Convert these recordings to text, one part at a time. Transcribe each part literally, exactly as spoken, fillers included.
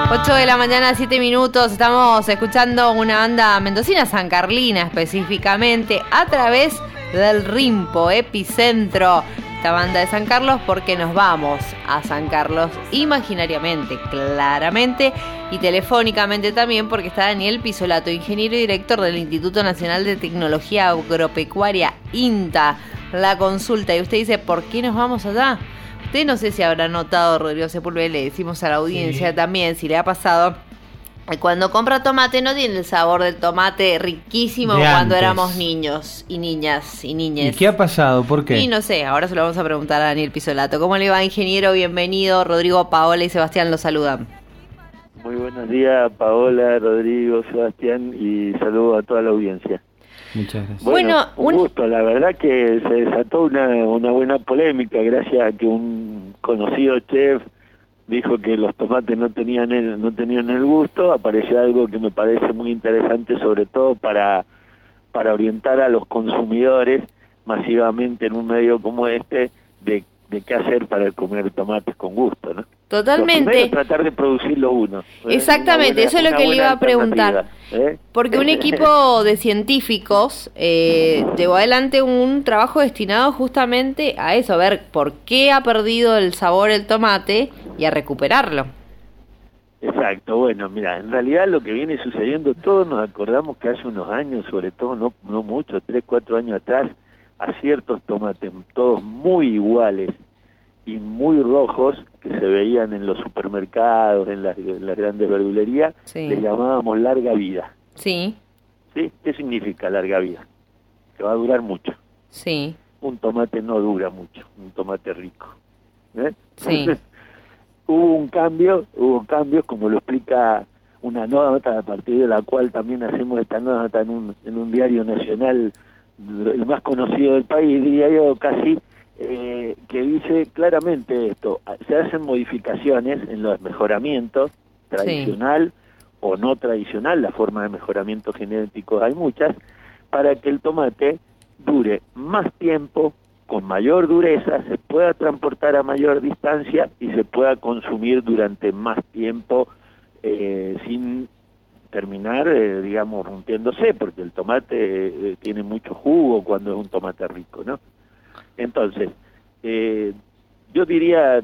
ocho de la mañana, siete minutos. Estamos escuchando una banda mendocina, sancarlina específicamente, a través del Rimpo, Epicentro. Esta banda de San Carlos, porque nos vamos a San Carlos imaginariamente, claramente, y telefónicamente también, porque está Daniel Pisolato, ingeniero y director del Instituto Nacional de Tecnología Agropecuaria, INTA. La consulta, y usted dice, ¿por qué nos vamos allá? Usted no sé si habrá notado, Rodrigo Sepúlveda, le decimos a la audiencia sí. también, si le ha pasado, cuando compra tomate no tiene el sabor del tomate riquísimo de cuando antes. Éramos niños y niñas y niñes. ¿Y qué ha pasado? ¿Por qué? Y no sé, ahora se lo vamos a preguntar a Daniel Pisolato. ¿Cómo le va, ingeniero? Bienvenido. Rodrigo, Paola y Sebastián lo saludan. Muy buenos días, Paola, Rodrigo, Sebastián, y saludos a toda la audiencia. Muchas gracias. Bueno, bueno un gusto. La verdad que se desató una, una buena polémica gracias a que un conocido chef dijo que los tomates no tenían el, no tenían el gusto. Apareció algo que me parece muy interesante, sobre todo para, para orientar a los consumidores masivamente en un medio como este, de, de qué hacer para comer tomates con gusto, ¿no? Totalmente. Es tratar de producirlo uno. Exactamente, buena, eso es lo que le iba a preguntar. ¿eh? Porque un equipo de científicos eh, llevó adelante un trabajo destinado justamente a eso, a ver por qué ha perdido el sabor el tomate y a recuperarlo. Exacto, bueno, mira, en realidad lo que viene sucediendo, todos nos acordamos que hace unos años, sobre todo no, no mucho, tres, cuatro años atrás, a ciertos tomates, todos muy iguales y muy rojos, que se veían en los supermercados, en las, en las grandes verdulerías, sí. le llamábamos larga vida. Sí. ¿Sí? ¿Qué significa larga vida? Que va a durar mucho. Sí. Un tomate no dura mucho, un tomate rico. ¿Eh? Sí. Hubo un cambio, hubo cambios, como lo explica una nota, a partir de la cual también hacemos esta nota en un, en un diario nacional, el más conocido del país, diría yo, casi, eh, que dice claramente esto: se hacen modificaciones en los mejoramientos, tradicional sí. o no tradicional, la forma de mejoramiento genético hay muchas, para que el tomate dure más tiempo, con mayor dureza, se pueda transportar a mayor distancia y se pueda consumir durante más tiempo eh, sin terminar, eh, digamos, rompiéndose, porque el tomate eh, tiene mucho jugo cuando es un tomate rico, ¿no? Entonces, eh, yo diría,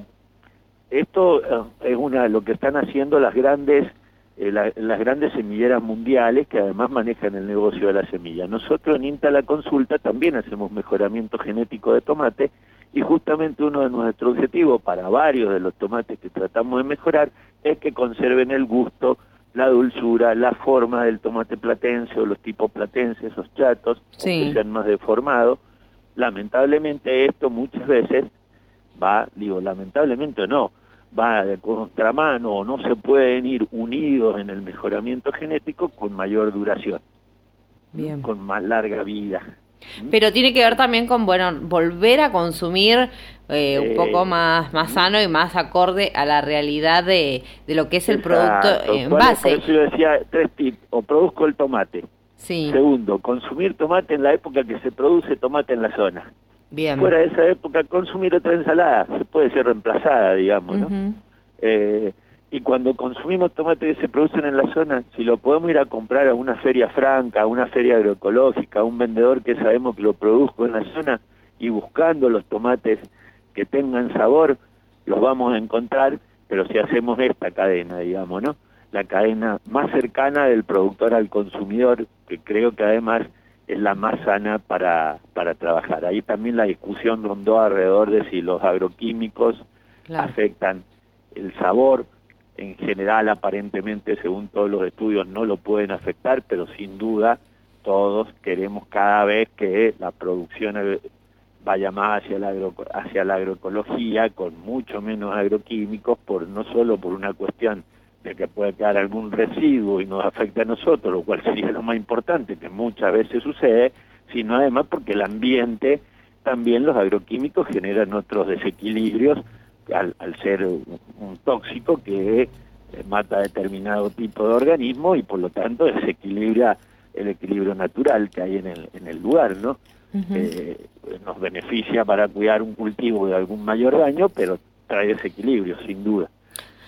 esto eh, es una lo que están haciendo las grandes eh, la, las grandes semilleras mundiales, que además manejan el negocio de la semilla. Nosotros en INTA La Consulta también hacemos mejoramiento genético de tomate, y justamente uno de nuestros objetivos para varios de los tomates que tratamos de mejorar es que conserven el gusto, la dulzura, la forma del tomate platense o los tipos platenses, esos chatos, sí. que sean más deformados. Lamentablemente esto muchas veces va, digo lamentablemente o no, va de contramano o no se pueden ir unidos en el mejoramiento genético con mayor duración, Bien. con más larga vida. Pero tiene que ver también con, bueno, volver a consumir eh, un eh, poco más más sano y más acorde a la realidad de, de lo que es el exacto. producto en base. Por eso yo decía tres tips: o produzco el tomate. Sí. Segundo, consumir tomate en la época que se produce tomate en la zona. Bien. Fuera de esa época, consumir otra ensalada, se puede ser reemplazada, digamos, ¿no? Uh-huh. eh, y cuando consumimos tomate que se producen en la zona, si lo podemos ir a comprar a una feria franca, a una feria agroecológica, a un vendedor que sabemos que lo produzco en la zona, y buscando los tomates que tengan sabor, los vamos a encontrar, pero si hacemos esta cadena, digamos, ¿no? La cadena más cercana del productor al consumidor, que creo que además es la más sana para, para trabajar. Ahí también la discusión rondó alrededor de si los agroquímicos claro. afectan el sabor. En general, aparentemente, según todos los estudios, no lo pueden afectar, pero sin duda todos queremos cada vez que la producción vaya más hacia la, agro, hacia la agroecología, con mucho menos agroquímicos, por no solo por una cuestión de que puede quedar algún residuo y nos afecta a nosotros, lo cual sería lo más importante, que muchas veces sucede, sino además porque el ambiente, también los agroquímicos generan otros desequilibrios al, al ser un, un tóxico que eh, mata determinado tipo de organismo y por lo tanto desequilibra el equilibrio natural que hay en el, en el lugar, ¿no? Uh-huh. eh, nos beneficia para cuidar un cultivo de algún mayor daño, pero trae desequilibrio, sin duda.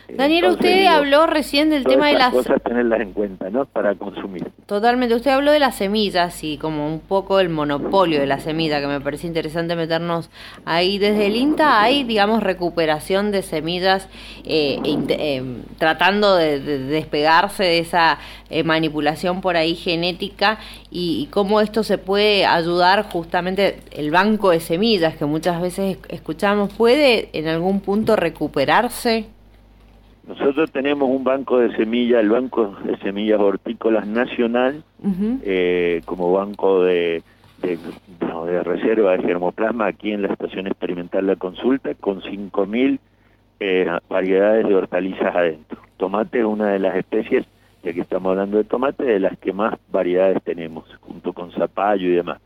Daniel, Entonces, usted digo, habló recién del tema de todas las... esas cosas tenerlas en cuenta, ¿no? Para consumir. Totalmente, usted habló de las semillas y como un poco el monopolio de la semilla, que me parece interesante meternos ahí. Desde el INTA hay, digamos, recuperación de semillas, eh, eh, tratando de, de despegarse de esa eh, manipulación por ahí genética, y, y cómo esto se puede ayudar justamente el banco de semillas que muchas veces escuchamos, ¿puede en algún punto recuperarse? Nosotros tenemos un banco de semillas, el Banco de Semillas Hortícolas Nacional, uh-huh. eh, como banco de, de, no, de reserva de germoplasma aquí en la Estación Experimental La Consulta, con cinco mil eh, variedades de hortalizas adentro. Tomate es una de las especies, ya que estamos hablando de tomate, de las que más variedades tenemos, junto con zapallo y demás.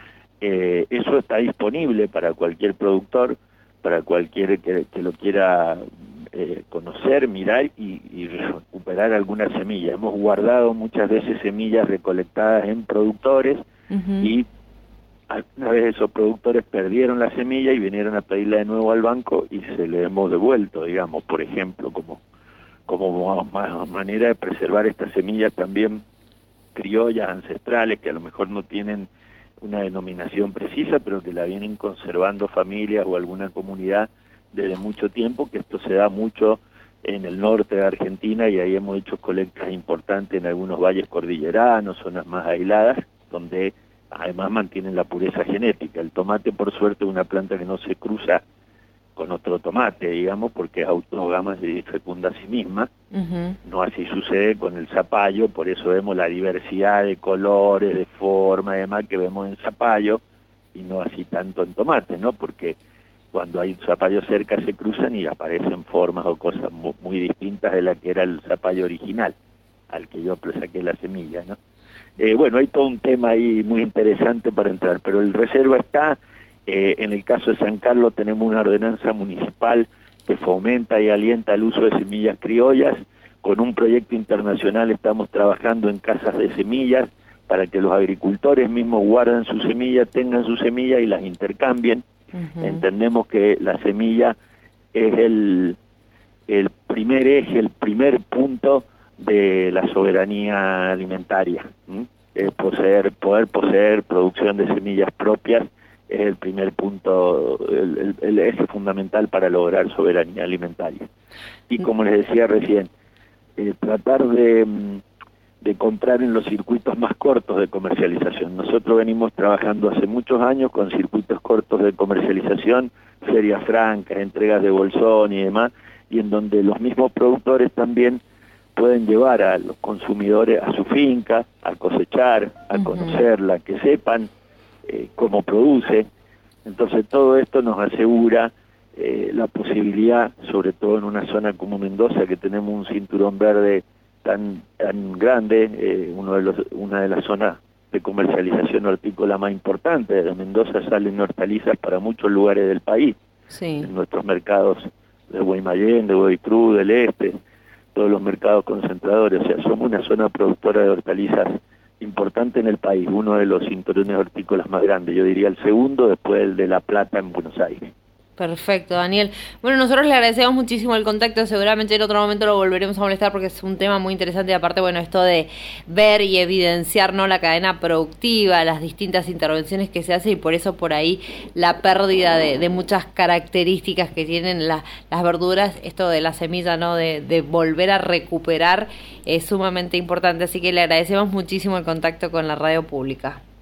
Eh, eso está disponible para cualquier productor, para cualquier que, que lo quiera eh, conocer, mirar y, y recuperar algunas semillas. Hemos guardado muchas veces semillas recolectadas en productores, uh-huh. y una vez esos productores perdieron la semilla y vinieron a pedirla de nuevo al banco y se le hemos devuelto, digamos, por ejemplo, como, como manera de preservar estas semillas también criollas, ancestrales, que a lo mejor no tienen una denominación precisa, pero que la vienen conservando familias o alguna comunidad desde mucho tiempo, que esto se da mucho en el norte de Argentina, y ahí hemos hecho colectas importantes en algunos valles cordilleranos, zonas más aisladas, donde además mantienen la pureza genética. El tomate, por suerte, es una planta que no se cruza con otro tomate, digamos, porque es autógama, se fecunda a sí misma. Uh-huh. No así sucede con el zapallo, por eso vemos la diversidad de colores, de forma y demás que vemos en zapallo, y no así tanto en tomate, ¿no? Porque cuando hay zapallo cerca se cruzan y aparecen formas o cosas muy, muy distintas de la que era el zapallo original, al que yo saqué la semilla, ¿no? Eh, bueno, hay todo un tema ahí muy interesante para entrar, pero el reserva está. Eh, en el caso de San Carlos tenemos una ordenanza municipal que fomenta y alienta el uso de semillas criollas. Con un proyecto internacional estamos trabajando en casas de semillas para que los agricultores mismos guarden sus semillas, tengan sus semillas y las intercambien. Uh-huh. Entendemos que la semilla es el, el primer eje, el primer punto de la soberanía alimentaria. ¿Mm? Eh, poseer, poder poseer producción de semillas propias es el primer punto, el, el, el eje fundamental para lograr soberanía alimentaria. Y como les decía recién, eh, tratar de, de comprar en los circuitos más cortos de comercialización. Nosotros venimos trabajando hace muchos años con circuitos cortos de comercialización, ferias francas, entregas de bolsón y demás, y en donde los mismos productores también pueden llevar a los consumidores a su finca, a cosechar, a uh-huh. conocerla, que sepan eh, cómo produce. Entonces todo esto nos asegura eh, la posibilidad, sobre todo en una zona como Mendoza, que tenemos un cinturón verde tan tan grande, eh, uno de los, una de las zonas de comercialización hortícola más importantes. De Mendoza salen hortalizas para muchos lugares del país, sí. En nuestros mercados de Guaymallén, de Godoy del Este, todos los mercados concentradores. O sea, somos una zona productora de hortalizas importante en el país, uno de los cinturones hortícolas más grandes, yo diría el segundo después del de La Plata en Buenos Aires. Perfecto, Daniel. Bueno, nosotros le agradecemos muchísimo el contacto, seguramente en otro momento lo volveremos a molestar porque es un tema muy interesante, y aparte, bueno, esto de ver y evidenciar, ¿no?, la cadena productiva, las distintas intervenciones que se hacen, y por eso por ahí la pérdida de, de muchas características que tienen la, las verduras, esto de la semilla, ¿no?, de, de volver a recuperar es sumamente importante, así que le agradecemos muchísimo el contacto con la radio pública.